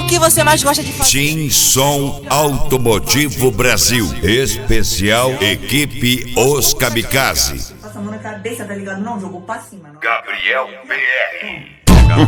que você mais gosta de fazer? Tim Som Automotivo Brasil. Especial Equipe Os Kamikaze. Passa a mão na cabeça, tá ligado? Não, jogou pra cima. Não. Gabriel PR.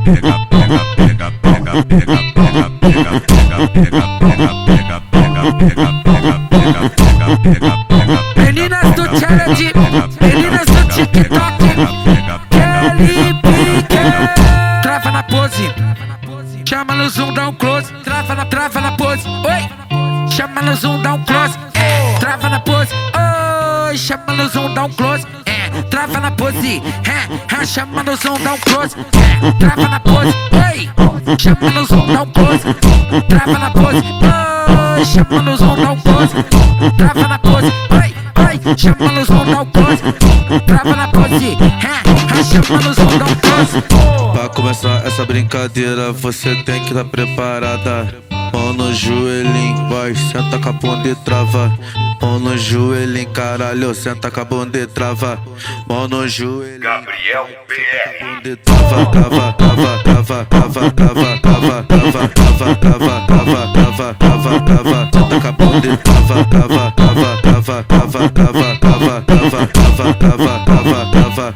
Meninas do challenge, meninas do TikTok, Kelly Pique. Trava na pose, chama no zoom, dá um close. Trava na pose, oi. Chama no zoom, dá um close. Trava na pose, oi. Chama no zoom, dá um close. Trava na pose, chama no zoom, dá um close. Trava na pose, oi. Chama no zoom, dá um close. Trava na pose, oi. Chama no zoom, dá um close. Trava na pose, oi. Chama no zoom, dá um close. Trava na pose, chama no zoom, dá um close. Pra começar essa brincadeira, você tem que estar preparada. Mão no joelhinho, vai, senta com a bunda e trava. Mão no joelhinho, caralho, senta com a bunda e trava. Mão no joelhinho, Gabriel PR. trava, trava, trava, trava, trava, trava, trava, trava, trava, trava, trava, trava, trava, trava. Senta com a bunda e trava, trava, trava, trava, trava, trava, trava, trava, trava, trava, trava, trava,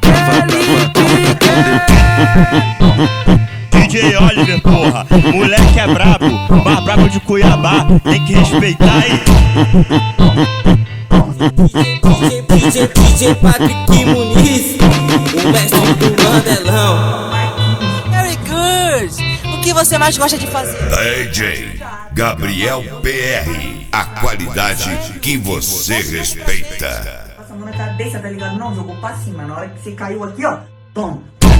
trava. DJ Oliver, porra, moleque é brabo, mais brabo de Cuiabá, tem que respeitar aí. DJ Patrick Muniz, o mestre do Mandelão. Very good! O que você mais gosta de fazer? DJ Gabriel PR. A qualidade que você respeita. Passa a mão na cabeça, tá ligado? Não, jogou pra cima. Na hora que você caiu aqui, ó, toma.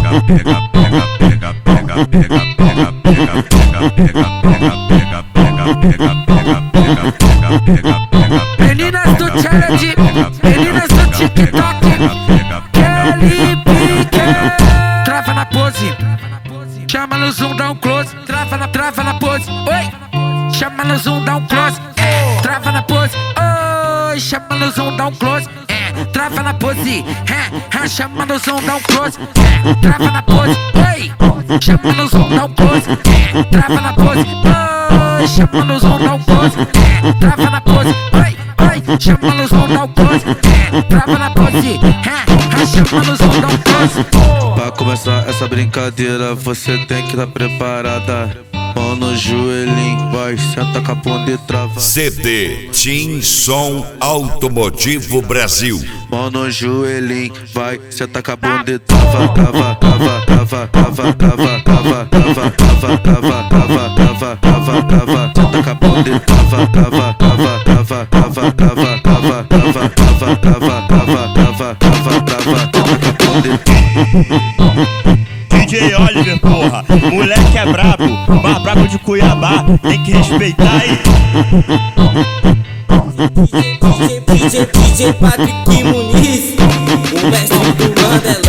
Meninas do challenge, meninas do TikTok, Kelly Pique. Trava na pose, chama no zoom, dá um close. Trava na pose, oi. Chama no zoom, dá um close. Trava na pose, oi. Chama no zoom, dá um close. Trava na pose, chama no zoom, dá um close. Trava na pose, oi. Chama no zoom, dá um close. Trava na pose, oi. Chama no zoom, dá um close. Trava na pose, oi. Chama no zoom, dá um close. Trava na pose, chama no zoom, dá um close. Pra começar essa brincadeira, você tem que estar preparada. Mão no joelhinho, vai, senta com a bunda e trava. CD Tim Som Automotivo Brasil. Mão no joelhinho, vai, senta com a bunda e trava, trava, trava, trava, trava, trava, trava, trava, trava, trava, trava, trava, trava, trava. Senta com a bunda e trava, trava, trava, trava, trava, trava, trava, trava, trava, trava, trava, trava, trava, trava. Senta com a bunda e DJ Oliver, porra, moleque é brabo, mais brabo de Cuiabá, tem que respeitar aí. DJ Patrick Muniz, o mestre do Mandelão.